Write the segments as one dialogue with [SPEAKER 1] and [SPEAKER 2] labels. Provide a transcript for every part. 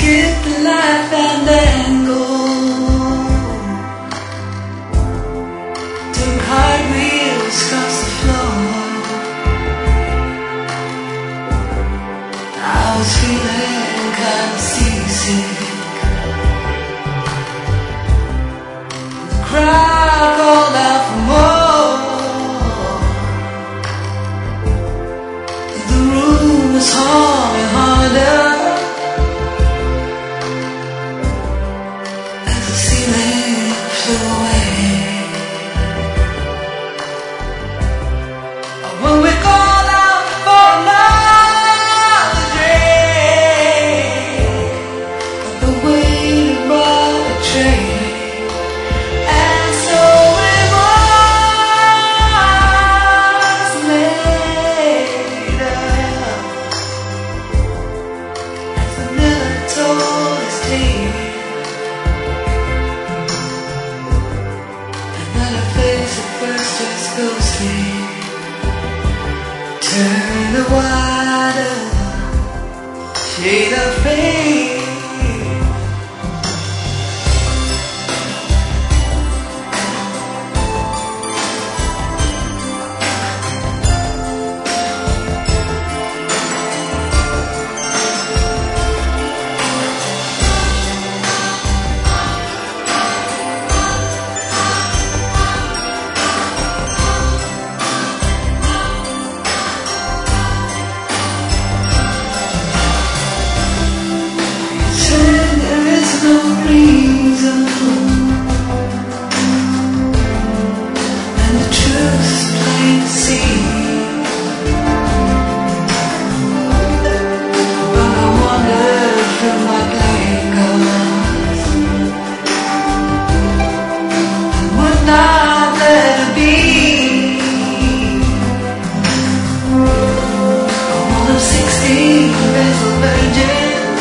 [SPEAKER 1] skip the life and angle. Took hard wheels across the floor. I was feeling kind of seasick. The crowd called out for more. The room was humming harder. As the ceiling flew away. When we called out for another drink, but the waiter brought a tray. And so it was later, as the miller told his tale, and then her face at first just ghostly turned a wider shade of fade. No reason, and the truth's plain to see. But I wandered through my blank eyes and would not let it be. One of 16 vessel virgins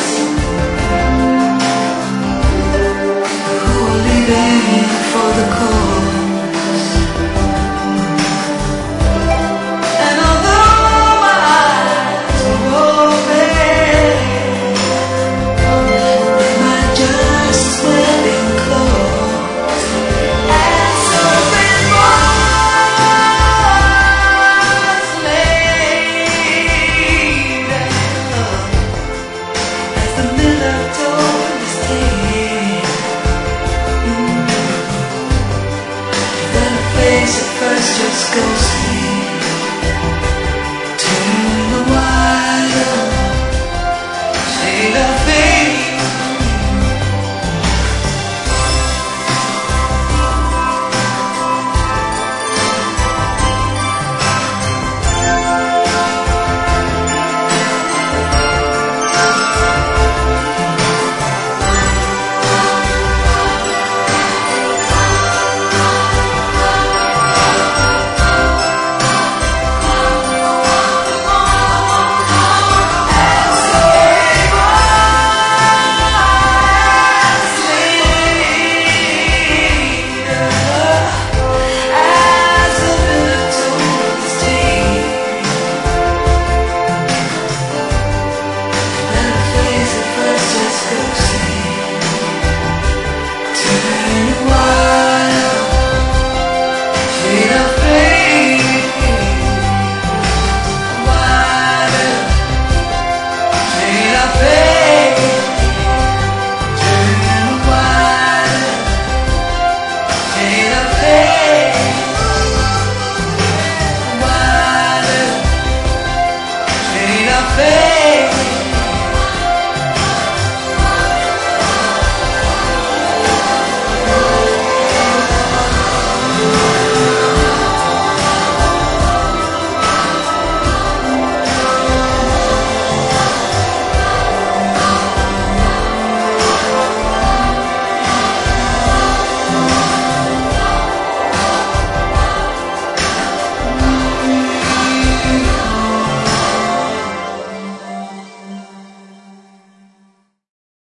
[SPEAKER 1] for the cause. And although my eyes were open, they might just as well been closed. And so it was later, as the miller told his tale. Face at first just ghostly